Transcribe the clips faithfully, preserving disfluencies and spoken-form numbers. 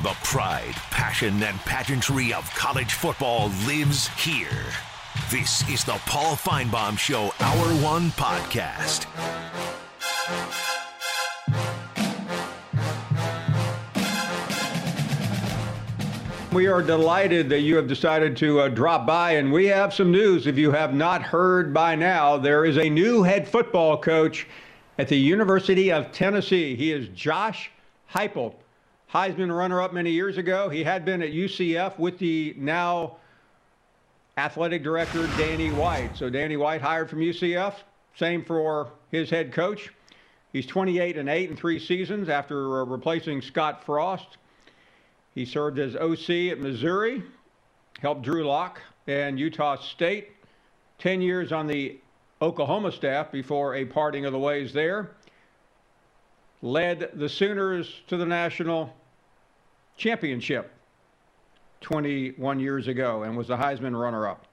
The pride, passion, and pageantry of college football lives here. This is the Paul Finebaum Show Hour One Podcast. We are delighted that you have decided to uh, drop by, and we have some news. If you have not heard by now, there is a new head football coach at the University of Tennessee. He is Josh Heupel, Heisman runner-up many years ago. He had been at U C F with the now athletic director, Danny White. So Danny White hired from U C F. Same for his head coach. He's twenty-eight and eight in three seasons after uh, replacing Scott Frost. He served as O C at Missouri, helped Drew Lock and Utah State, ten years on the Oklahoma staff before a parting of the ways there. Led the Sooners to the national championship twenty-one years ago and was the Heisman runner-up.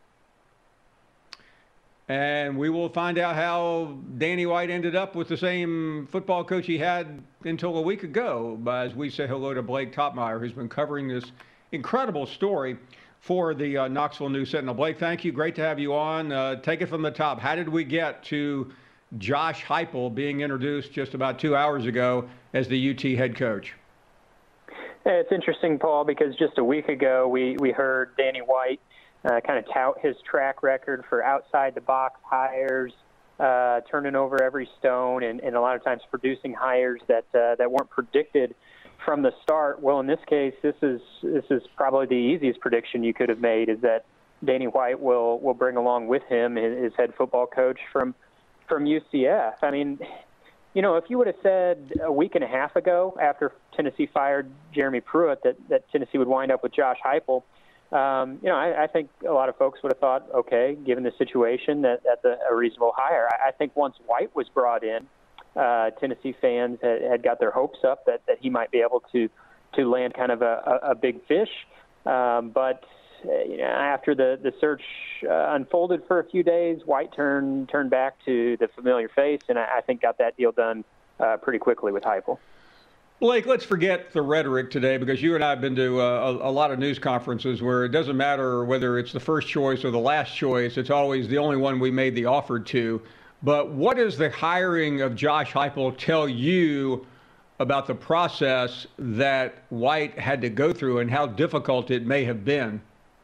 And we will find out how Danny White ended up with the same football coach he had until a week ago, as we say hello to Blake Topmeyer, who's been covering this incredible story for the uh, Knoxville News Sentinel. Blake, thank you. Great to have you on. Uh, take it from the top. How did we get to Josh Heupel being introduced just about two hours ago as the U T head coach? It's interesting, Paul, because just a week ago we, we heard Danny White Uh, kind of tout his track record for outside-the-box hires, uh, turning over every stone, and, and a lot of times producing hires that uh, that weren't predicted from the start. Well, in this case, this is this is probably the easiest prediction you could have made, is that Danny White will will bring along with him his, his head football coach from from U C F. I mean, you know, if you would have said a week and a half ago, after Tennessee fired Jeremy Pruitt, that that Tennessee would wind up with Josh Heupel, Um, you know, I, I think a lot of folks would have thought, okay, given the situation, that that's a, a reasonable hire. I, I think once White was brought in, uh, Tennessee fans had, had got their hopes up that, that he might be able to to land kind of a, a, a big fish. Um, but uh, you know, after the the search uh, unfolded for a few days, White turned turned back to the familiar face, and I, I think got that deal done uh, pretty quickly with Heupel. Blake, let's forget the rhetoric today, because you and I have been to uh, a, a lot of news conferences where it doesn't matter whether it's the first choice or the last choice. It's always the only one we made the offer to. But what does the hiring of Josh Heupel tell you about the process that White had to go through and how difficult it may have been?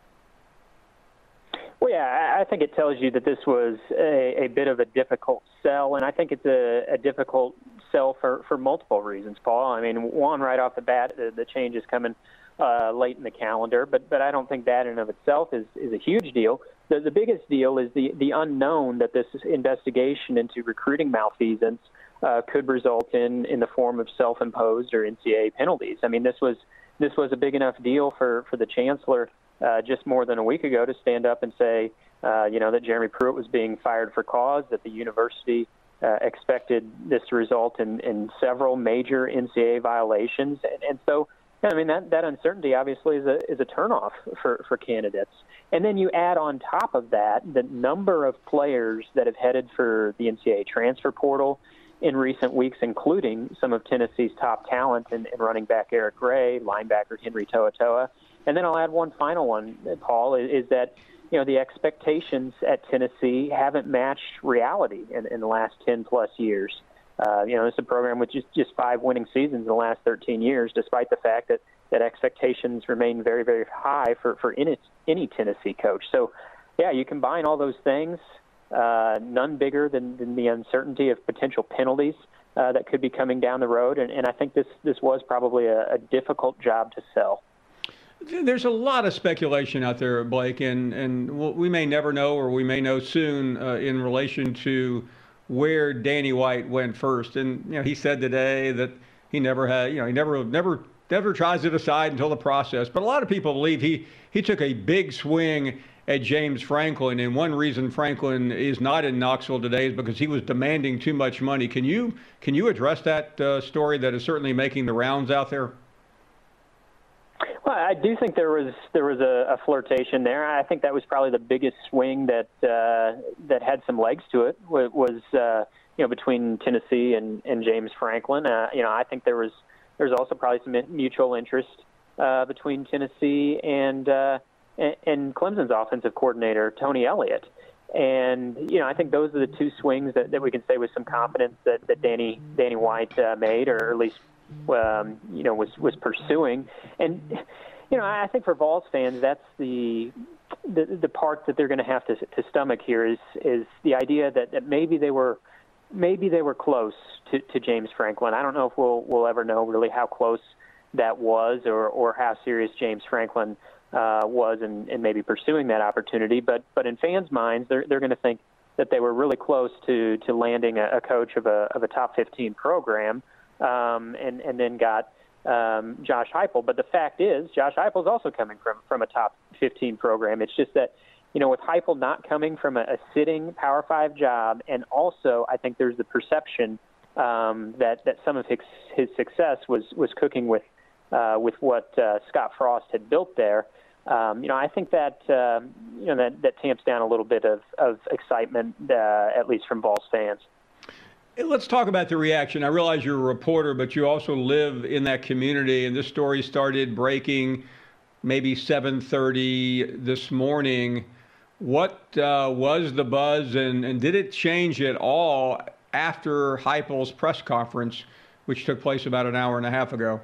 Well, yeah, I think it tells you that this was a, a bit of a difficult sell, and I think it's a, a difficult sell for, for multiple reasons, Paul. I mean, one, right off the bat, the, the change is coming uh, late in the calendar, but but I don't think that in and of itself is, is a huge deal. The, the biggest deal is the, the unknown that this investigation into recruiting malfeasance uh, could result in in the form of self-imposed or N C double A penalties. I mean, this was this was a big enough deal for, for the chancellor Uh, just more than a week ago to stand up and say, uh, you know, that Jeremy Pruitt was being fired for cause, that the university uh, expected this to result in, in several major N C double A violations. And, and so, I mean, that, that uncertainty obviously is a, is a turnoff for, for candidates. And then you add on top of that the number of players that have headed for the N C double A transfer portal in recent weeks, including some of Tennessee's top talent in, in running back Eric Gray, linebacker Henry To'oTo'o. And then I'll add one final one, Paul, is, is that, you know, the expectations at Tennessee haven't matched reality in, in the last ten plus years. Uh, you know, it's a program with just, just five winning seasons in the last thirteen years, despite the fact that, that expectations remain very, very high for, for any, any Tennessee coach. So, yeah, you combine all those things, uh, none bigger than, than the uncertainty of potential penalties uh, that could be coming down the road. And, and I think this, this was probably a, a difficult job to sell. There's a lot of speculation out there, Blake, and, and we may never know, or we may know soon, uh, in relation to where Danny White went first. And, you know, he said today that he never had, you know, he never, never, never tries to decide until the process. But a lot of people believe he, he took a big swing at James Franklin. And one reason Franklin is not in Knoxville today is because he was demanding too much money. Can you, can you address that uh, story that is certainly making the rounds out there? Well, I do think there was there was a, a flirtation there. I think that was probably the biggest swing that uh, that had some legs to it. Was uh, you know between Tennessee and, and James Franklin. Uh, you know, I think there was there's also probably some mutual interest uh, between Tennessee and, uh, and and Clemson's offensive coordinator, Tony Elliott. And, you know, I think those are the two swings that, that we can say with some confidence that, that Danny Danny White uh, made, or at least, um, you know, was, was pursuing. And, you know, I think for Vols fans, that's the the, the part that they're going to have to to stomach here is is the idea that, that maybe they were maybe they were close to, to James Franklin. I don't know if we'll we'll ever know really how close that was, or, or how serious James Franklin uh, was in, in maybe pursuing that opportunity. But but in fans' minds, they're they're going to think that they were really close to to landing a, a coach of a of a top fifteen program, um, and and then got um, Josh Heupel. But the fact is, Josh Heupel is also coming from from a top fifteen program. It's just that, you know, with Heupel not coming from a, a sitting Power Five job, and also I think there's the perception um, that that some of his, his success was was cooking with uh, with what uh, Scott Frost had built there. Um, you know, I think that uh, you know that, that tamps down a little bit of of excitement, uh, at least from Vols fans. Let's talk about the reaction. I realize you're a reporter, but you also live in that community, and this story started breaking maybe seven thirty this morning. What uh, was the buzz, and, and did it change at all after Heupel's press conference, which took place about an hour and a half ago?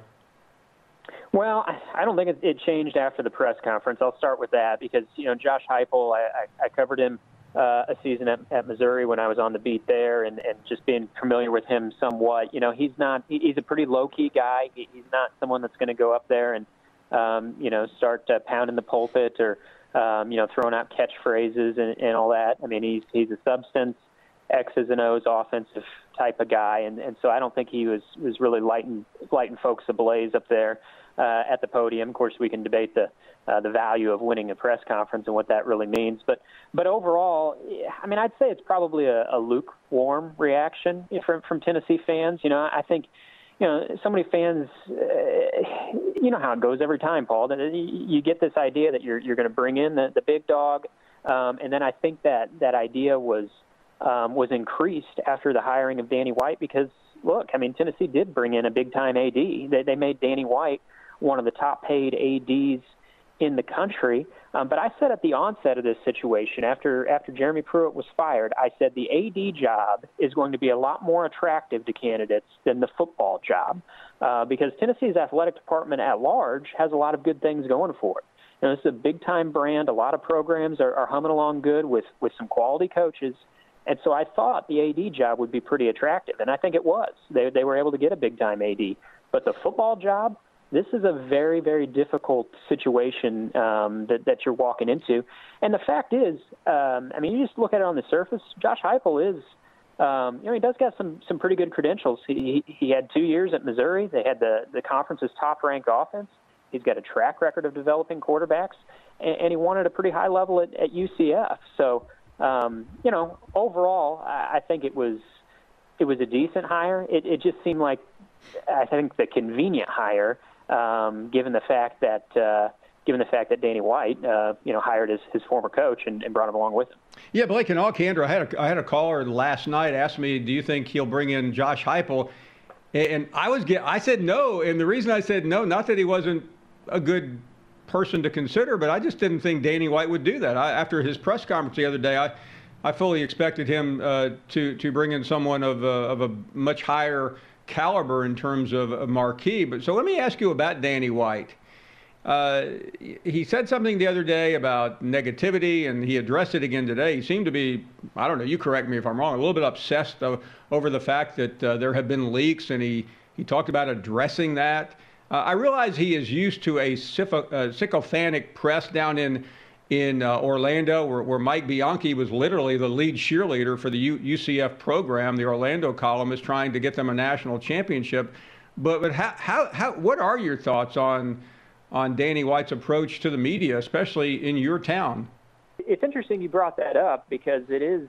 Well, I don't think it, it changed after the press conference. I'll start with that because, you know, Josh Heupel, I, I, I covered him uh, a season at, at Missouri when I was on the beat there, and, and just being familiar with him somewhat. You know, he's not he, he's a pretty low-key guy. He, he's not someone that's going to go up there and, um, you know, start uh, pounding the pulpit or, um, you know, throwing out catchphrases and, and all that. I mean, he's he's a substance, X's and O's offensive type of guy, and, and so I don't think he was, was really lighting lighting folks ablaze up there uh, at the podium. Of course, we can debate the uh, the value of winning a press conference and what that really means, but but overall, I mean, I'd say it's probably a, a lukewarm reaction from from Tennessee fans. You know, I think, you know, so many fans, uh, you know how it goes every time, Paul. That you get this idea that you're you're going to bring in the, the big dog, um, and then I think that that idea was. Um, was increased after the hiring of Danny White because, look, I mean, Tennessee did bring in a big-time A D. They, they made Danny White one of the top-paid A Ds in the country. Um, but I said at the onset of this situation, after after Jeremy Pruitt was fired, I said the A D job is going to be a lot more attractive to candidates than the football job uh, because Tennessee's athletic department at large has a lot of good things going for it. You know, this is a big-time brand. A lot of programs are, are humming along good with, with some quality coaches. And so I thought the A D job would be pretty attractive, and I think it was. They they were able to get a big-time A D. But the football job, this is a very, very difficult situation um, that, that you're walking into. And the fact is, um, I mean, you just look at it on the surface, Josh Heupel is, um, you know, he does got some some pretty good credentials. He he had two years at Missouri. They had the, the conference's top-ranked offense. He's got a track record of developing quarterbacks, and, and he won at a pretty high level at, at U C F. So, Um, you know, overall, I, I think it was it was a decent hire. It, it just seemed like, I think, the convenient hire, um, given the fact that uh, given the fact that Danny White, uh, you know, hired his, his former coach and, and brought him along with him. Yeah, Blake, in all candor, I had a, I had a caller last night ask me, "Do you think he'll bring in Josh Heupel?" And I was get, I said no, and the reason I said no, not that he wasn't a good person to consider, but I just didn't think Danny White would do that. I, after his press conference the other day, I, I fully expected him uh, to to bring in someone of a, of a much higher caliber in terms of a marquee. But so let me ask you about Danny White. Uh, he said something the other day about negativity, and he addressed it again today. He seemed to be, I don't know, you correct me if I'm wrong, a little bit obsessed uh, over the fact that uh, there have been leaks, and he, he talked about addressing that. Uh, I realize he is used to a syph- uh, sycophantic press down in in uh, Orlando, where, where Mike Bianchi was literally the lead cheerleader for the U- UCF program, the Orlando columnist, trying to get them a national championship. But but how how, how what are your thoughts on on Danny White's approach to the media, especially in your town? It's interesting you brought that up because it is.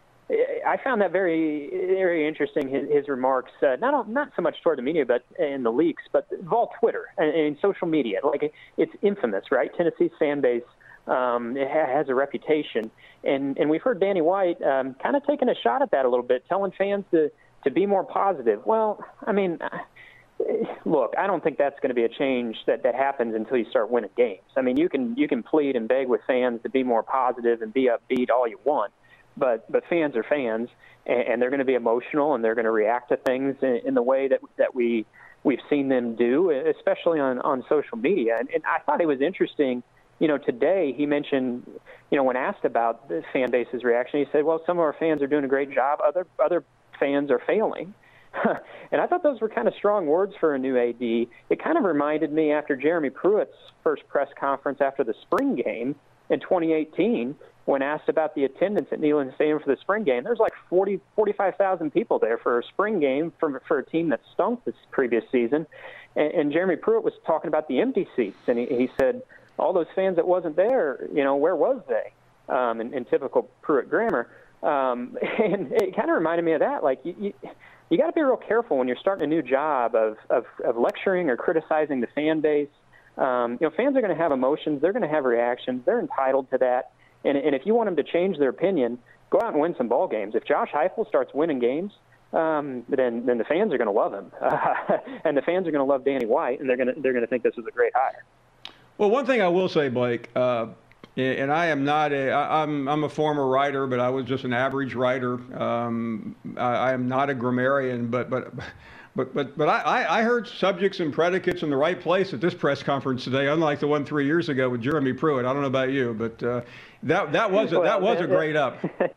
I found that very, very interesting. His, his remarks, uh, not not so much toward the media, but in the leaks, but Vol Twitter and, and social media. Like it's infamous, right? Tennessee's fan base um, it ha- has a reputation, and and we've heard Danny White um, kind of taking a shot at that a little bit, telling fans to to be more positive. Well, I mean, look, I don't think that's going to be a change that, that happens until you start winning games. I mean, you can you can plead and beg with fans to be more positive and be upbeat all you want, but but fans are fans, and, and they're going to be emotional, and they're going to react to things in, in the way that that we we've seen them do, especially on, on social media. And, and I thought it was interesting. You know, today he mentioned, you know, when asked about the fan base's reaction, he said, "Well, some of our fans are doing a great job. Other other fans are failing." And I thought those were kind of strong words for a new A D. It kind of reminded me after Jeremy Pruitt's first press conference after the spring game in twenty eighteen, when asked about the attendance at Neyland Stadium for the spring game. There's like forty, forty-five thousand people there for a spring game for, for a team that stunk this previous season. And, and Jeremy Pruitt was talking about the empty seats, and he, he said, all those fans that wasn't there, you know, where was they? Um, in, in typical Pruitt grammar. Um, and it kind of reminded me of that. Like, you, you, you got to be real careful when you're starting a new job of, of, of lecturing or criticizing the fan base. Um, you know, fans are going to have emotions. They're going to have reactions. They're entitled to that. And, and if you want them to change their opinion, go out and win some ball games. If Josh Heupel starts winning games, um, then then the fans are going to love him, uh, and the fans are going to love Danny White, and they're going to they're going to think this is a great hire. Well, one thing I will say, Blake, uh, and I am not a I, I'm I'm a former writer, but I was just an average writer. Um, I, I am not a grammarian, but but. But but but I, I heard subjects and predicates in the right place at this press conference today, unlike the one three years ago with Jeremy Pruitt. I don't know about you, but uh, that that was a, well, that was that, a great up.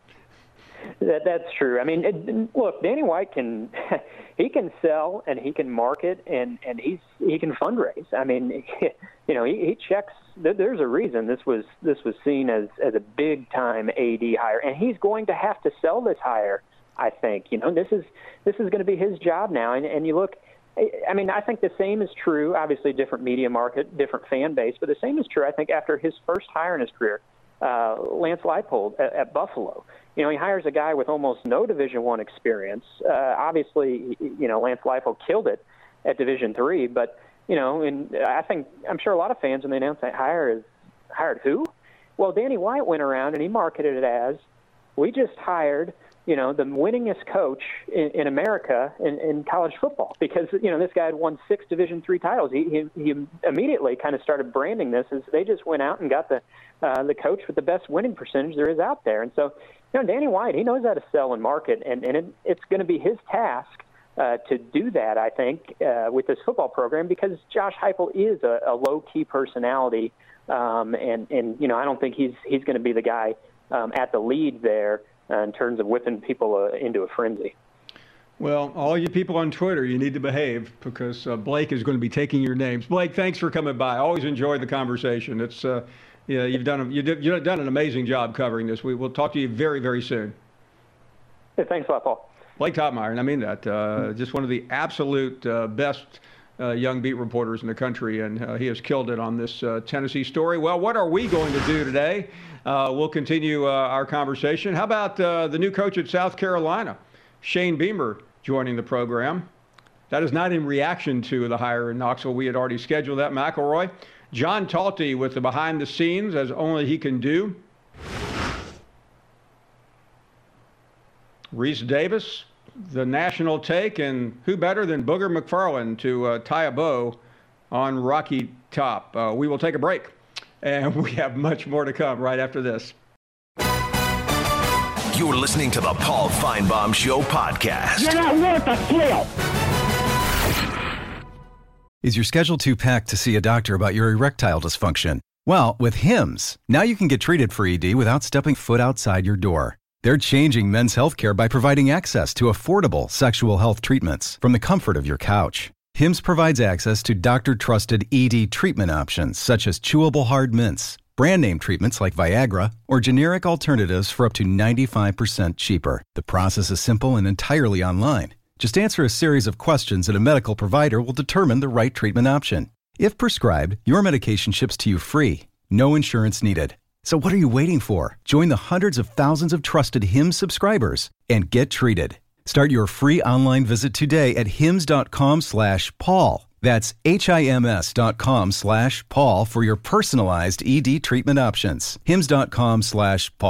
that, that's true. I mean, it, look, Danny White can he can sell and he can market and, and he's he can fundraise. I mean, you know, he, he checks. There's a reason this was this was seen as as a big time A D hire, and he's going to have to sell this hire. I think, you know, this is this is going to be his job now. And, and you look, I mean, I think the same is true, obviously different media market, different fan base, but the same is true, I think, after his first hire in his career, uh, Lance Leipold at, at Buffalo. You know, he hires a guy with almost no Division One experience. Uh, obviously, you know, Lance Leipold killed it at Division Three, but, you know, and I think, I'm sure a lot of fans, when they announced that hire, is hired who? Well, Danny White went around and he marketed it as, we just hired you know, the winningest coach in, in America in, in college football, because, you know, this guy had won six Division three titles. He, he, he immediately kind of started branding this as they just went out and got the uh, the coach with the best winning percentage there is out there. And so, you know, Danny White, he knows how to sell and market, and, and it, it's going to be his task uh, to do that, I think, uh, with this football program, because Josh Heupel is a, a low-key personality, um, and, and, you know, I don't think he's, he's going to be the guy um, at the lead there, Uh, in terms of whipping people uh, into a frenzy. Well, all you people on Twitter, you need to behave, because uh, Blake is going to be taking your names. Blake, thanks for coming by. Always enjoyed the conversation. It's uh, yeah, you've done a, you did, you've done an amazing job covering this. We will talk to you very, very soon. Hey, thanks a lot, Paul. Blake Toppmeyer, and I mean that. Uh, mm-hmm. Just one of the absolute uh, best uh, young beat reporters in the country, and uh, he has killed it on this uh, Tennessee story. Well, what are we going to do today? Uh, we'll continue uh, our conversation. How about uh, the new coach at South Carolina, Shane Beamer, joining the program? That is not in reaction to the hire in Knoxville. We had already scheduled that. McElroy. John Talty with the behind the scenes, as only he can do. Reese Davis, the national take, and who better than Booger McFarland to uh, tie a bow on Rocky Top. Uh, we will take a break. And we have much more to come right after this. You're listening to the Paul Finebaum Show podcast. You're not worth a flail. Is your schedule too packed to see a doctor about your erectile dysfunction? Well, with Hims, now you can get treated for E D without stepping foot outside your door. They're changing men's healthcare by providing access to affordable sexual health treatments from the comfort of your couch. Hims provides access to doctor-trusted E D treatment options such as chewable hard mints, brand-name treatments like Viagra, or generic alternatives for up to ninety-five percent cheaper. The process is simple and entirely online. Just answer a series of questions and a medical provider will determine the right treatment option. If prescribed, your medication ships to you free. No insurance needed. So what are you waiting for? Join the hundreds of thousands of trusted Hims subscribers and get treated. Start your free online visit today at hims.com slash Paul. That's H-I-M-S dot com slash Paul for your personalized E D treatment options. Hims.com slash Paul.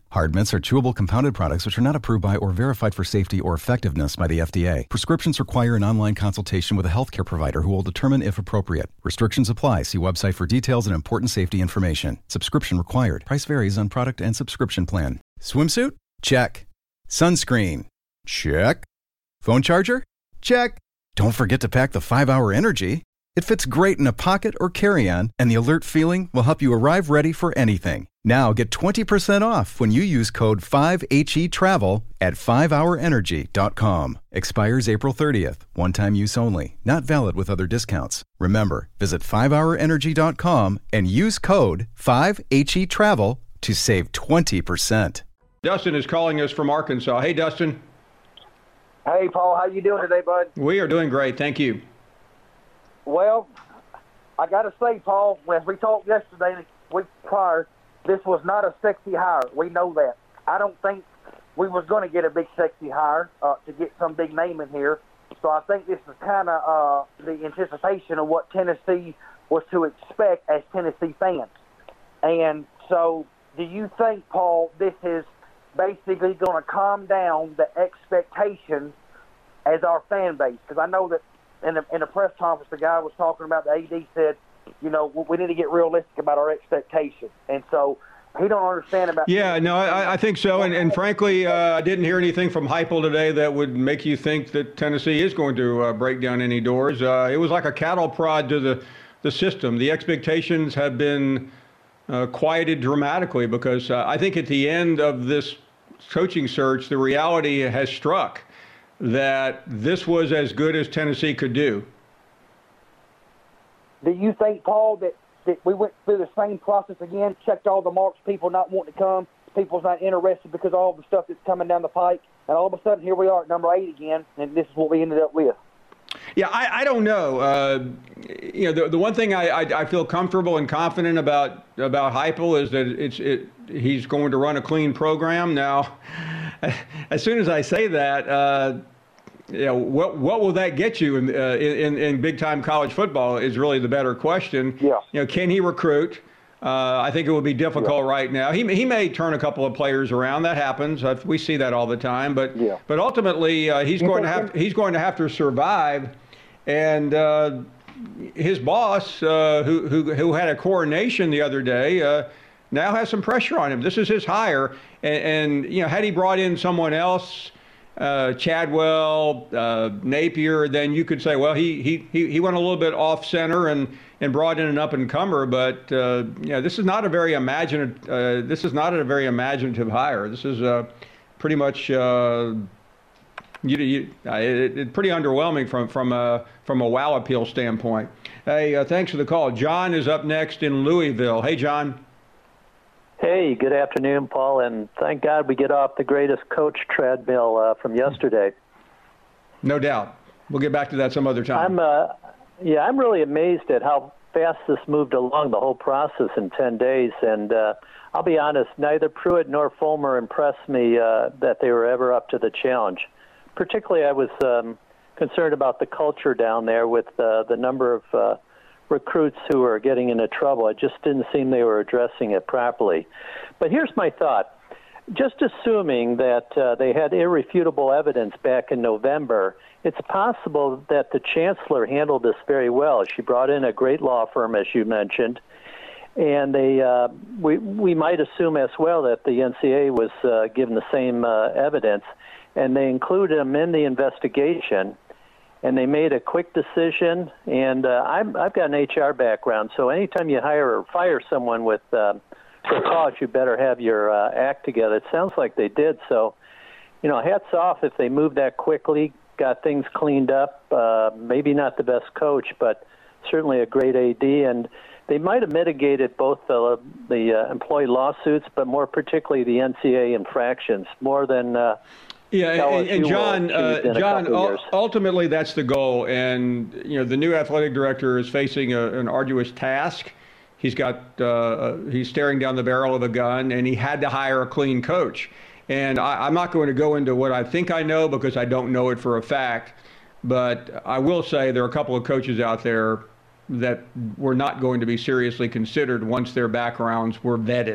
Hard mints are chewable compounded products which are not approved by or verified for safety or effectiveness by the F D A. Prescriptions require an online consultation with a healthcare provider who will determine if appropriate. Restrictions apply. See website for details and important safety information. Subscription required. Price varies on product and subscription plan. Swimsuit? Check. Sunscreen? Check. Phone charger? Check. Don't forget to pack the five hour Energy. It fits great in a pocket or carry-on, and the alert feeling will help you arrive ready for anything. Now get twenty percent off when you use code five H E travel at five hour energy dot com. Expires April thirtieth. One-time use only. Not valid with other discounts. Remember, visit five hour energy dot com and use code five H E travel to save twenty percent. Dustin is calling us from Arkansas. Hey, Dustin. Hey, Paul. How you doing today, bud? We are doing great. Thank you. Well, I got to say, Paul, as we talked yesterday, the week prior, this was not a sexy hire. We know that. I don't think we was going to get a big sexy hire uh, to get some big name in here. So I think this is kind of uh, the anticipation of what Tennessee was to expect as Tennessee fans. And so do you think, Paul, this is basically going to calm down the expectations as our fan base? Because I know that in the, in the press conference, the guy was talking about, the A D said, you know, we need to get realistic about our expectations. And so he don't understand about. Yeah, no, I, I think so. And, and frankly, uh, I didn't hear anything from Heupel today that would make you think that Tennessee is going to uh, break down any doors. Uh, it was like a cattle prod to the, the system. The expectations have been uh, quieted dramatically because uh, I think at the end of this coaching search, the reality has struck that this was as good as Tennessee could do. Do you think, Paul, that, that we went through the same process again, checked all the marks, people not wanting to come, people's not interested because of all the stuff that's coming down the pike, and all of a sudden here we are at number eight again, and this is what we ended up with? Yeah, I, I don't know. Uh, you know, the, the one thing I, I, I feel comfortable and confident about about Heupel is that it's it he's going to run a clean program. Now, as soon as I say that, uh, you know, what what will that get you in uh, in, in big time college football is really the better question. Yeah. You know, can he recruit? Uh, I think it would be difficult yeah. right now. He he may turn a couple of players around. That happens. Uh, we see that all the time. But yeah. but ultimately, uh, he's going to have he's going to have to survive. And uh, his boss, uh, who, who who had a coronation the other day, uh, now has some pressure on him. This is his hire, and, and you know, had he brought in someone else, uh, Chadwell, uh, Napier, then you could say, well, he he he he went a little bit off center and and brought in an up and comer. But uh, you know, this is not a very imaginative. Uh, this is not a very imaginative hire. This is uh, pretty much. Uh, You, you, it, it pretty underwhelming from from a from a wow appeal standpoint. Hey, uh, thanks for the call. John is up next in Louisville. Hey, John. Hey, good afternoon, Paul, and thank God we get off the greatest coach treadmill uh, from yesterday. No doubt. We'll get back to that some other time. I'm uh, yeah, I'm really amazed at how fast this moved along, the whole process in ten days, and uh, I'll be honest, neither Pruitt nor Fulmer impressed me uh, that they were ever up to the challenge. Particularly, I was um, concerned about the culture down there with uh, the number of uh, recruits who were getting into trouble. It just didn't seem they were addressing it properly. But here's my thought. Just assuming that uh, they had irrefutable evidence back in November, it's possible that the chancellor handled this very well. She brought in a great law firm, as you mentioned, and they uh, we, we might assume as well that the N C A A was uh, given the same uh, evidence, and they included them in the investigation, and they made a quick decision. And uh, I'm, I've got an H R background, so anytime you hire or fire someone with uh, for cause, you better have your uh, act together. It sounds like they did. So, you know, hats off if they moved that quickly, got things cleaned up. Uh, maybe not the best coach, but certainly a great A D. And they might have mitigated both the, the uh, employee lawsuits, but more particularly the N C A A infractions, more than uh, Yeah, and, and John, uh, John, u- ultimately that's the goal. And, you know, the new athletic director is facing a, an arduous task. He's got, uh, he's staring down the barrel of a gun, and he had to hire a clean coach. And I, I'm not going to go into what I think I know because I don't know it for a fact. But I will say there are a couple of coaches out there that were not going to be seriously considered once their backgrounds were vetted.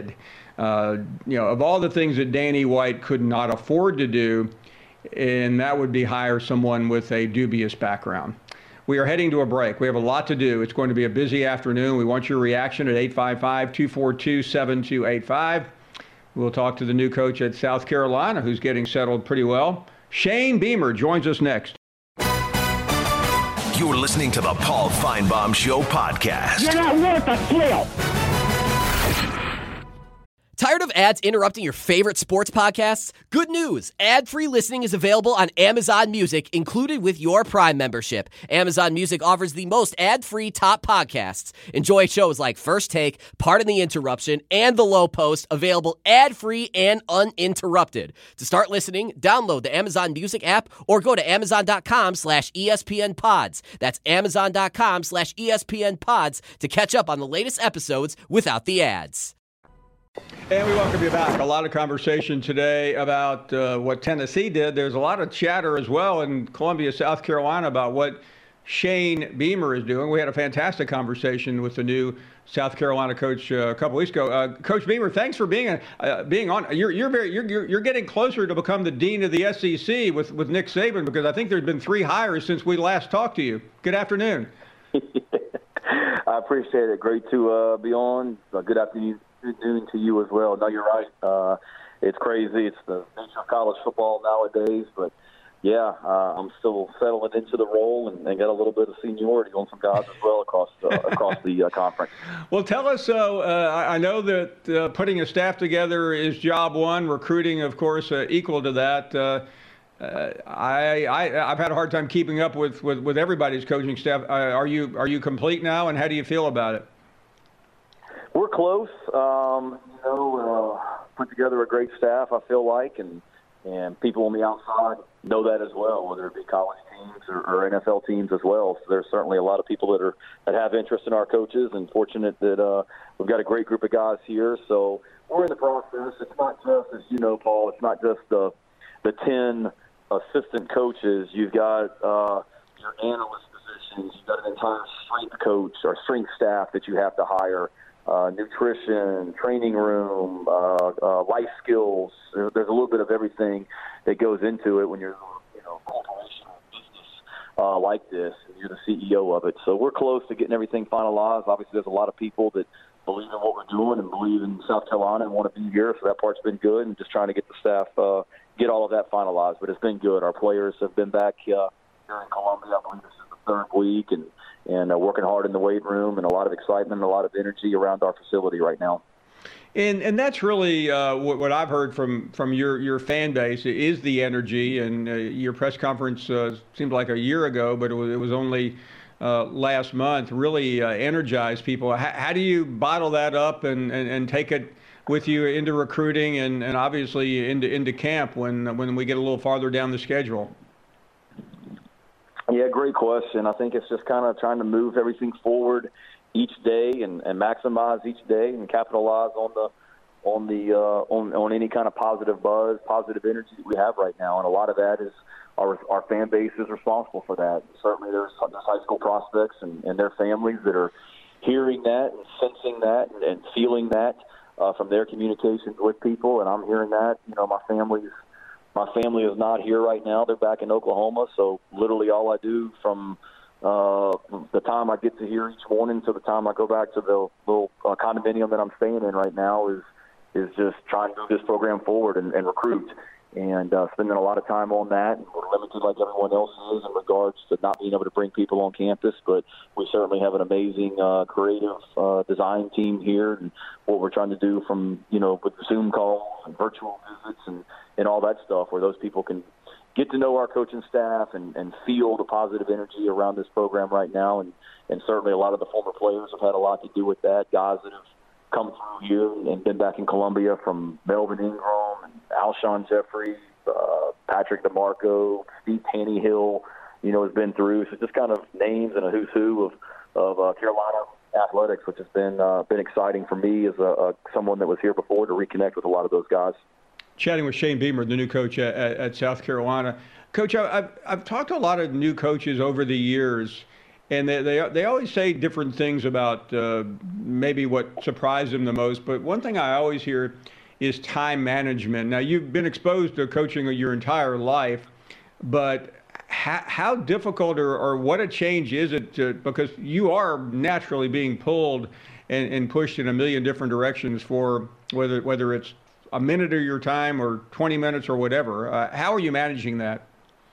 uh, you know, of all the things that Danny White could not afford to do, and that would be hire someone with a dubious background. We are heading to a break. We have a lot to do. It's going to be a busy afternoon. We want your reaction at eight five five, two four two, seven two eight five. We'll talk to the new coach at South Carolina, who's getting settled pretty well. Shane Beamer joins us next. You're listening to the Paul Finebaum Show podcast. You're not worth a flail. Tired of ads interrupting your favorite sports podcasts? Good news! Ad-free listening is available on Amazon Music, included with your Prime membership. Amazon Music offers the most ad-free top podcasts. Enjoy shows like First Take, Pardon the Interruption, and The Low Post, available ad-free and uninterrupted. To start listening, download the Amazon Music app or go to amazon.com slash ESPN pods. That's amazon.com slash ESPN pods to catch up on the latest episodes without the ads. And we welcome you back. A lot of conversation today about uh, what Tennessee did. There's a lot of chatter as well in Columbia, South Carolina about what Shane Beamer is doing. We had a fantastic conversation with the new South Carolina coach uh, a couple weeks ago. Uh, Coach Beamer, thanks for being uh, being on. You're you're very you're, you're you're getting closer to become the dean of the S E C with with Nick Saban, because I think there's been three hires since we last talked to you. Good afternoon. I appreciate it. Great to uh, be on. Uh, good afternoon. Good noon to you as well. No, you're right. Uh, it's crazy. It's the nature of college football nowadays. But, yeah, uh, I'm still settling into the role and, and got a little bit of seniority on some guys as well across uh, across the uh, conference. Well, tell us, uh, uh, I know that uh, putting a staff together is job one. Recruiting, of course, uh, equal to that. Uh, uh, I, I, I've had a hard time keeping up with, with, with everybody's coaching staff. Uh, are you are you complete now, and how do you feel about it? We're close. Um, you know, uh, put together a great staff, I feel like, and and people on the outside know that as well, whether it be college teams or, or N F L teams as well. So there's certainly a lot of people that are that have interest in our coaches, and fortunate that uh, we've got a great group of guys here. So we're in the process. It's not just, as you know, Paul, it's not just the the ten assistant coaches. You've got uh, your analyst positions. You've got an entire strength coach or strength staff that you have to hire. Uh, nutrition, training room, uh, uh, life skills. There, there's a little bit of everything that goes into it when you're, you know, a corporation or business uh, like this, and you're the C E O of it. So we're close to getting everything finalized. Obviously, there's a lot of people that believe in what we're doing and believe in South Carolina and want to be here, so that part's been good, and just trying to get the staff, uh, get all of that finalized. But it's been good. Our players have been back uh, here in Columbia. I believe this is the third week, and and uh, working hard in the weight room, and a lot of excitement and a lot of energy around our facility right now. And and that's really uh, what, what I've heard from, from your, your fan base is the energy. And uh, your press conference uh, seemed like a year ago, but it was, it was only uh, last month, really uh, energized people. How, how do you bottle that up and, and, and take it with you into recruiting and, and obviously into into camp when when we get a little farther down the schedule? Yeah, great question. I think it's just kind of trying to move everything forward each day and, and maximize each day and capitalize on the on the uh, on on any kind of positive buzz, positive energy that we have right now. And a lot of that is our our fan base is responsible for that. Certainly, there's, there's high school prospects and, and their families that are hearing that and sensing that and, and feeling that uh, from their communications with people. And I'm hearing that. You know, my family's. My family is not here right now. They're back in Oklahoma, so literally all I do from uh, the time I get to here each morning to the time I go back to the little uh, condominium that I'm staying in right now is is just trying to move this program forward and, and recruit. And uh, spending a lot of time on that. We're limited like everyone else is in regards to not being able to bring people on campus, but we certainly have an amazing uh, creative uh, design team here, and what we're trying to do from, you know, with Zoom calls and virtual visits and, and all that stuff, where those people can get to know our coaching staff and, and feel the positive energy around this program right now. And, and certainly a lot of the former players have had a lot to do with that, guys that have come through here and been back in Columbia, from Melvin Ingram and Alshon Jeffrey, uh, Patrick DeMarco, Steve Tannehill, you know, has been through. So just kind of names and a who's who of, of uh, Carolina athletics, which has been uh, been exciting for me as a, a someone that was here before to reconnect with a lot of those guys. Chatting with Shane Beamer, the new coach at, at South Carolina. Coach, I've, I've talked to a lot of new coaches over the years, And they, they they always say different things about uh, maybe what surprised them the most. But one thing I always hear is time management. Now, you've been exposed to coaching your entire life, but how, how difficult or, or what a change is it to, because you are naturally being pulled and, and pushed in a million different directions for whether whether it's a minute of your time or twenty minutes or whatever. Uh, how are you managing that?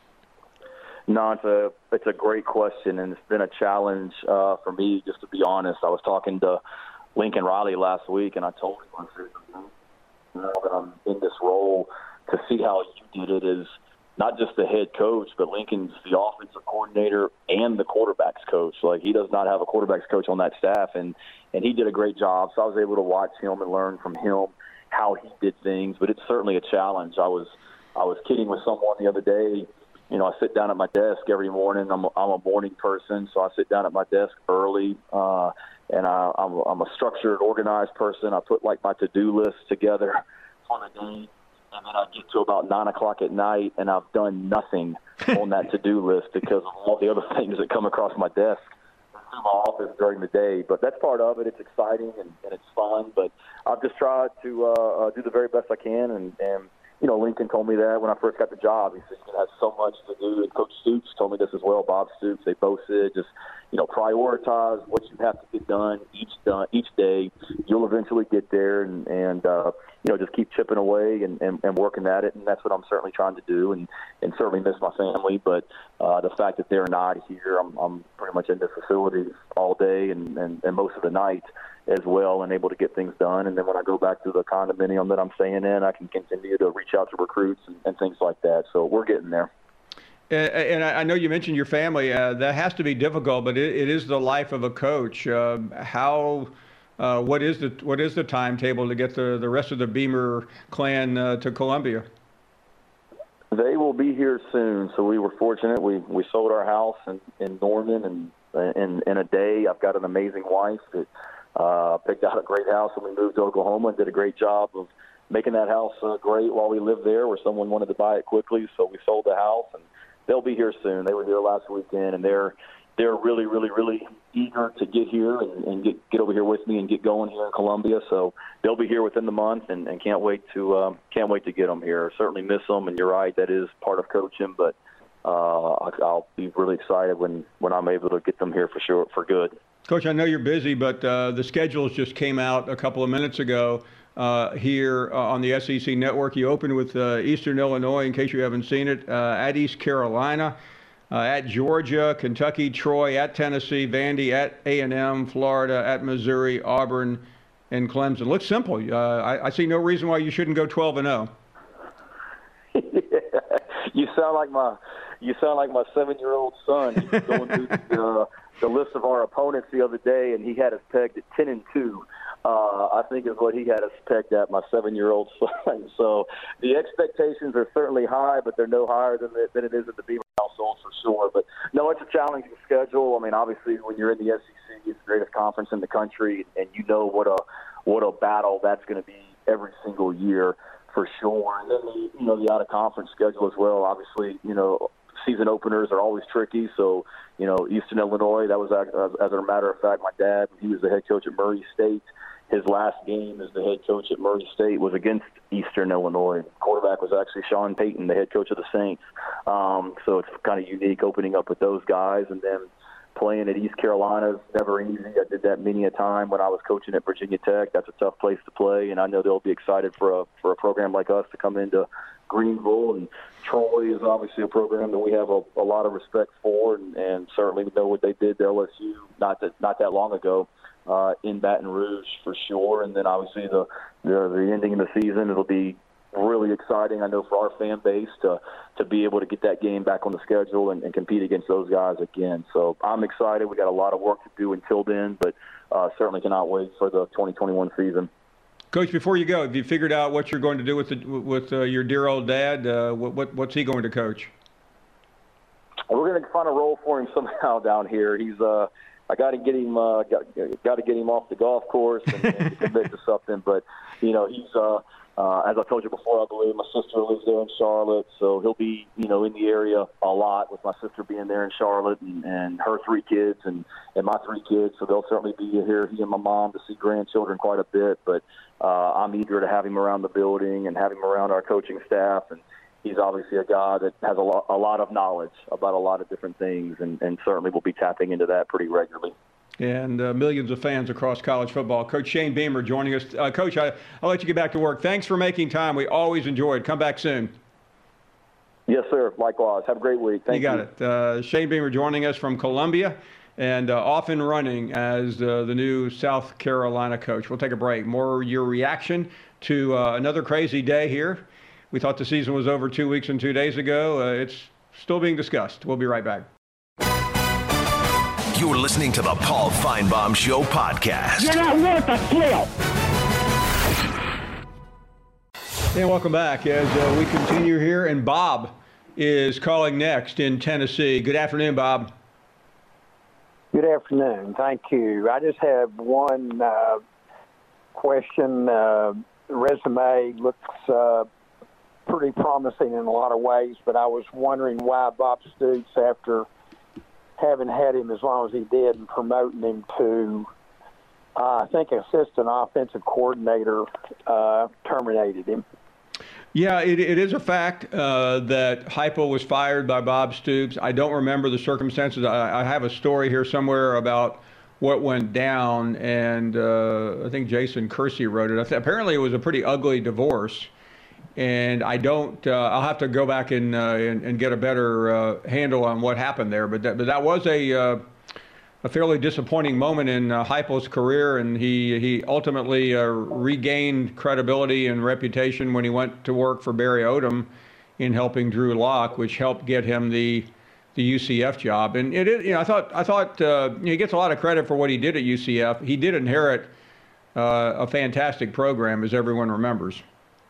No, it's a it's a great question, and it's been a challenge uh, for me, just to be honest. I was talking to Lincoln Riley last week, and I told him, I said, now that I'm in this role, to see how you did it is not just the head coach, but Lincoln's the offensive coordinator and the quarterback's coach. Like, he does not have a quarterback's coach on that staff, and, and he did a great job. So I was able to watch him and learn from him how he did things. But it's certainly a challenge. I was I was kidding with someone the other day. You know, I sit down at my desk every morning. I'm a, I'm a morning person, so I sit down at my desk early, uh, and I, I'm, I'm a structured, organized person. I put, like, my to-do list together on a day, and then I get to about nine o'clock at night, and I've done nothing on that to-do list because of all the other things that come across my desk through my office during the day. But that's part of it. It's exciting, and, and it's fun, but I've just tried to uh, uh, do the very best I can, and, and you know, Lincoln told me that when I first got the job. He said, you have so much to do. And Coach Stoops told me this as well, Bob Stoops. They both said, just, you know, prioritize what you have to get done each done, each day. You'll eventually get there, and, and uh, you know, just keep chipping away and, and, and working at it. And that's what I'm certainly trying to do, and, and certainly miss my family. But uh, the fact that they're not here, I'm, I'm pretty much in the facility all day and, and, and most of the night as well, and able to get things done. And then when I go back to the condominium that I'm staying in, I can continue to reach out to recruits and, and things like that. So we're getting there. And I know you mentioned your family. Uh, that has to be difficult, but it, it is the life of a coach. Uh, how, uh, what is the what is the timetable to get the, the rest of the Beamer clan uh, to Columbia? They will be here soon. So we were fortunate. We we sold our house in, in Norman, and in in a day. I've got an amazing wife that uh, picked out a great house, and we moved to Oklahoma and did a great job of making that house uh, great while we lived there, where someone wanted to buy it quickly. So we sold the house, and they'll be here soon. They were here last weekend, and they're they're really, really, really eager to get here and, and get get over here with me and get going here in Columbia. So they'll be here within the month, and, and can't wait to um, can't wait to get them here. Certainly miss them, and you're right, that is part of coaching. But uh, I'll be really excited when, when I'm able to get them here for sure, for good. Coach, I know you're busy, but uh, the schedules just came out a couple of minutes ago. Uh, here uh, on the S E C Network. You opened with uh, Eastern Illinois, in case you haven't seen it, uh, at East Carolina, uh, at Georgia, Kentucky, Troy, at Tennessee, Vandy, at A and M, Florida, at Missouri, Auburn, and Clemson. Looks simple. Uh, I, I see no reason why you shouldn't go twelve and oh. You sound like my you sound like my seven-year-old son. He was going through the, uh, the list of our opponents the other day, and he had us pegged at ten and two. Uh, I think is what he had us pegged at, my seven-year-old son. So the expectations are certainly high, but they're no higher than, the, than it is at the Beamer household for sure. But, no, it's a challenging schedule. I mean, obviously, when you're in the S E C, it's the greatest conference in the country, and you know what a what a battle that's going to be every single year for sure. And then, the, you know, the out-of-conference schedule as well. Obviously, you know, season openers are always tricky. So, you know, Eastern Illinois, that was, as, as a matter of fact, my dad, he was the head coach at Murray State. His last game as the head coach at Murray State was against Eastern Illinois. Quarterback was actually Sean Payton, the head coach of the Saints. Um, so it's kind of unique opening up with those guys. And then playing at East Carolina is never easy. I did that many a time when I was coaching at Virginia Tech. That's a tough place to play, and I know they'll be excited for a for a program like us to come into Greenville. And Troy is obviously a program that we have a, a lot of respect for, and, and certainly know what they did to L S U not that not that long ago. Uh, in Baton Rouge for sure, and then obviously the, the the ending of the season, it'll be really exciting. I know for our fan base to to be able to get that game back on the schedule and, and compete against those guys again. So I'm excited. We got a lot of work to do until then, but uh, certainly cannot wait for the twenty twenty-one season. Coach, before you go, have you figured out what you're going to do with the, with uh, your dear old dad? Uh, what, what what's he going to coach? We're going to find a role for him somehow down here. He's uh. I got to get him, uh, got, got to get him off the golf course and, and commit to something. But you know, he's, uh, uh, as I told you before, I believe my sister lives there in Charlotte, so he'll be, you know, in the area a lot with my sister being there in Charlotte and, and her three kids and, and my three kids. So they'll certainly be here, he and my mom, to see grandchildren quite a bit. But uh, I'm eager to have him around the building and have him around our coaching staff. And he's obviously a guy that has a lot, a lot of knowledge about a lot of different things, and, and certainly will be tapping into that pretty regularly. And uh, millions of fans across college football. Coach Shane Beamer joining us. Uh, Coach, I, I'll let you get back to work. Thanks for making time. We always enjoy it. Come back soon. Yes, sir. Likewise. Have a great week. Thank you. You got it. Uh, Shane Beamer joining us from Columbia and uh, off and running as uh, the new South Carolina coach. We'll take a break. More your reaction to uh, another crazy day here. We thought the season was over two weeks and two days ago. Uh, it's still being discussed. We'll be right back. You're listening to the Paul Finebaum Show podcast. You're not worth a flip. And welcome back as uh, we continue here. And Bob is calling next in Tennessee. Good afternoon, Bob. Good afternoon. Thank you. I just have one uh, question. Uh, the resume looks uh, pretty promising in a lot of ways, but I was wondering why Bob Stoops, after having had him as long as he did and promoting him to, uh, I think, assistant offensive coordinator, uh, terminated him. Yeah, it, it is a fact uh, that Heupel was fired by Bob Stoops. I don't remember the circumstances. I, I have a story here somewhere about what went down, and uh, I think Jason Kersey wrote it. I th- apparently, it was a pretty ugly divorce. And I don't, uh, I'll have to go back and, uh, and, and get a better uh, handle on what happened there. But that, but that was a, uh, a fairly disappointing moment in uh, Heupel's career. And he, he ultimately uh, regained credibility and reputation when he went to work for Barry Odom in helping Drew Lock, which helped get him the the U C F job. And it, you know, I thought, I thought uh, you know, he gets a lot of credit for what he did at U C F. He did inherit uh, a fantastic program, as everyone remembers.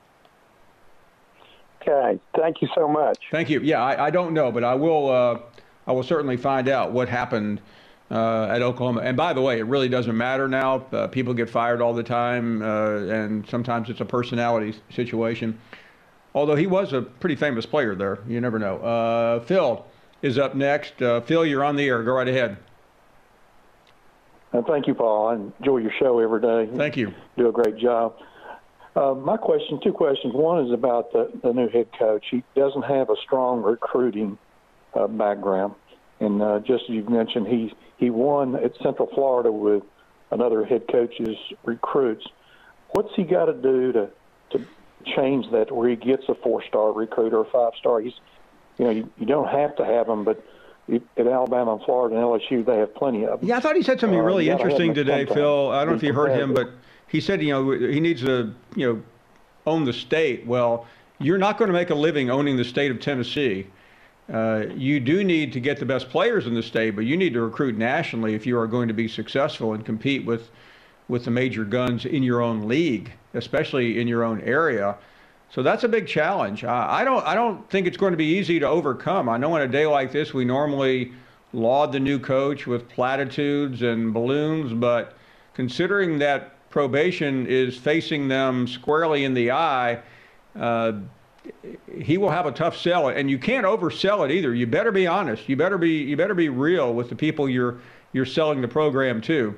Okay, thank you so much. Thank you. Yeah, I, I don't know, but I will. Uh, I will certainly find out what happened uh, at Oklahoma. And by the way, it really doesn't matter now. Uh, people get fired all the time, uh, and sometimes it's a personality situation. Although he was a pretty famous player there, you never know. Uh, Phil is up next. Uh, Phil, you're on the air. Go right ahead. Uh, thank you, Paul. I enjoy your show every day. Thank you. You do a great job. Uh, my question, two questions. One is about the, the new head coach. He doesn't have a strong recruiting uh, background. And uh, just as you've mentioned, he, he won at Central Florida with another head coach's recruits. What's he got to do to to change that where he gets a four-star recruit or a five-star? He's, you know, you, you don't have to have them, but at Alabama and Florida and L S U, they have plenty of them. Yeah, I thought he said something really uh, interesting today, Phil. I don't know if you heard him, but he said, you know, he needs to, you know, own the state. Well, you're not going to make a living owning the state of Tennessee. Uh, you do need to get the best players in the state, but you need to recruit nationally if you are going to be successful and compete with, with the major guns in your own league, especially in your own area. So that's a big challenge. Uh, I don't, I don't think it's going to be easy to overcome. I know on a day like this, we normally laud the new coach with platitudes and balloons, but considering that probation is facing them squarely in the eye, uh, he will have a tough sell, and you can't oversell it either. You better be honest. You better be you better be real with the people you're you're selling the program to.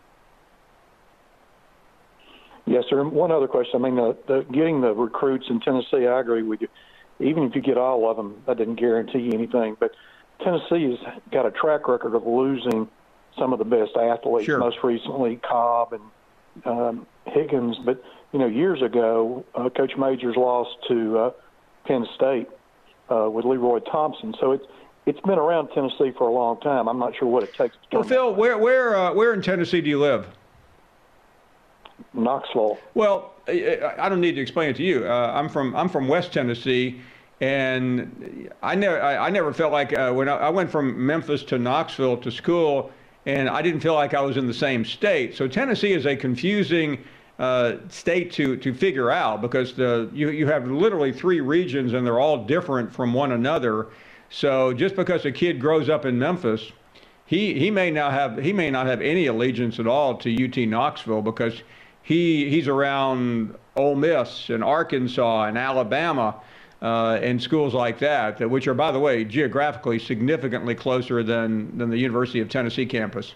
Yes, sir. One other question. I mean, the, the, getting the recruits in Tennessee, I agree with you. Even if you get all of them, that didn't guarantee you anything. But Tennessee has got a track record of losing some of the best athletes. Sure. Most recently, Cobb and um, Higgins. But you know, years ago, uh, Coach Majors lost to uh, Penn State uh, with Leroy Thompson. So it's it's been around Tennessee for a long time. I'm not sure what it takes to turn. Well, Phil, where where uh, where in Tennessee do you live? Knoxville. Well, I don't need to explain it to you. Uh, I'm from I'm from West Tennessee, and I never I, I never felt like uh, when I, I went from Memphis to Knoxville to school, and I didn't feel like I was in the same state. So Tennessee is a confusing uh, state to to figure out because the you you have literally three regions and they're all different from one another. So just because a kid grows up in Memphis, he he may not have he may not have any allegiance at all to U T Knoxville because he he's around Ole Miss and Arkansas and Alabama uh, and schools like that, which are, by the way, geographically significantly closer than than the University of Tennessee campus.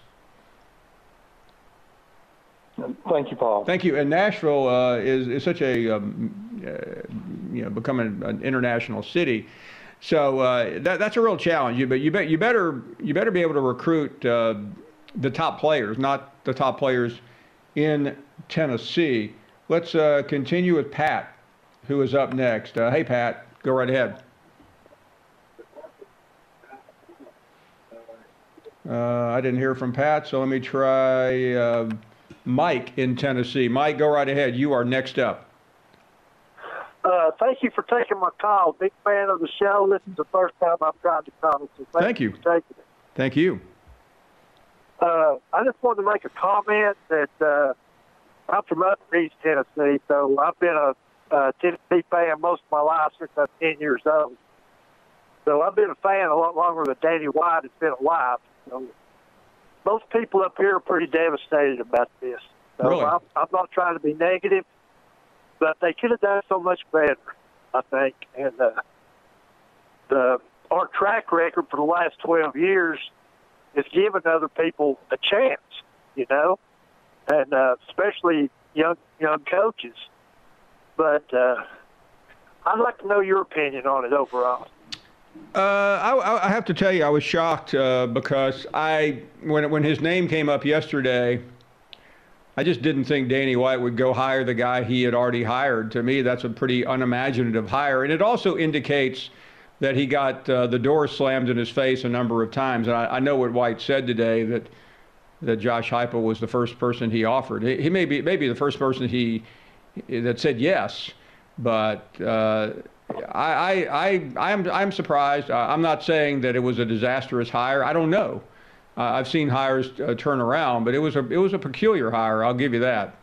Thank you, Paul. Thank you. And Nashville uh, is is such a um, uh, you know becoming an international city. So uh, that, that's a real challenge. You, but you, bet, you better you better be able to recruit uh, the top players, not the top players in Tennessee. Let's uh, continue with Pat, who is up next. Uh, hey, Pat, go right ahead. Uh, I didn't hear from Pat, so let me try uh, Mike in Tennessee. Mike, go right ahead. You are next up. Uh, thank you for taking my call. Big fan of the show. This is the first time I've tried to call. So thank, thank you. you for taking it. Thank you. Uh, I just wanted to make a comment that uh, I'm from up East Tennessee, so I've been a, a Tennessee fan most of my life since I was ten years old. So I've been a fan a lot longer than Danny White has been alive. So most people up here are pretty devastated about this. So really? I'm, I'm not trying to be negative. But they could have done so much better, I think. And uh, the our track record for the last twelve years is giving other people a chance, you know, and uh, especially young young coaches. But uh, I'd like to know your opinion on it overall. Uh, I, I have to tell you, I was shocked uh, because I when when his name came up yesterday, I just didn't think Danny White would go hire the guy he had already hired. To me, that's a pretty unimaginative hire. And it also indicates that he got uh, the door slammed in his face a number of times. And I, I know what White said today, that that Josh Heupel was the first person he offered. He, he may be maybe the first person he that said yes, but uh, I, I, I, I'm, I'm surprised. I'm not saying that it was a disastrous hire. I don't know. Uh, I've seen hires uh, turn around, but it was a it was a peculiar hire. I'll give you that.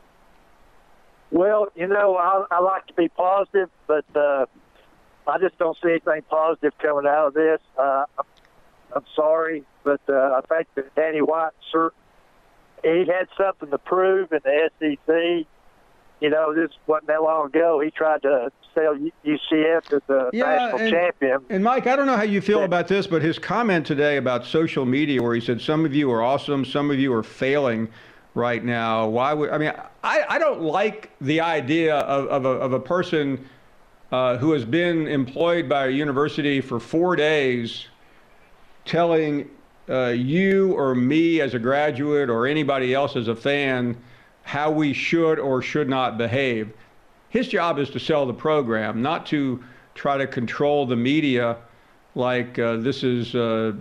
Well, you know, I, I like to be positive, but uh, I just don't see anything positive coming out of this. Uh, I'm sorry, but uh, I think that Danny White, sir, he had something to prove in the S E C. You know, this wasn't that long ago. He tried to sell U C F as the yeah, national and, champion. And, Mike, I don't know how you feel about this, but his comment today about social media where he said some of you are awesome, some of you are failing right now. Why would – I mean, I, I don't like the idea of, of, a, of a person uh, who has been employed by a university for four days telling uh, you or me as a graduate or anybody else as a fan – how we should or should not behave. His job is to sell the program, not to try to control the media like uh, this is uh,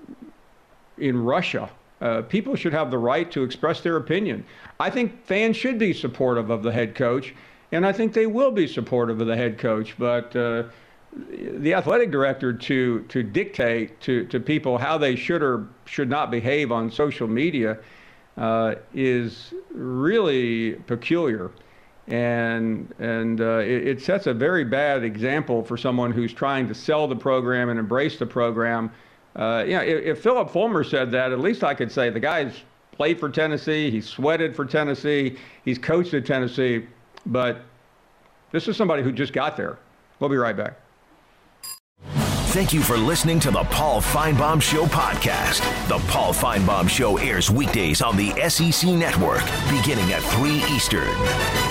in Russia. Uh, people should have the right to express their opinion. I think fans should be supportive of the head coach, and I think they will be supportive of the head coach. But uh, the athletic director to to dictate to, to people how they should or should not behave on social media Uh, is really peculiar, and and uh, it, it sets a very bad example for someone who's trying to sell the program and embrace the program. Uh, you know, if, if Philip Fulmer said that, at least I could say the guy's played for Tennessee, he's sweated for Tennessee, he's coached at Tennessee, but this is somebody who just got there. We'll be right back. Thank you for listening to the Paul Finebaum Show podcast. The Paul Finebaum Show airs weekdays on the S E C Network, beginning at three Eastern.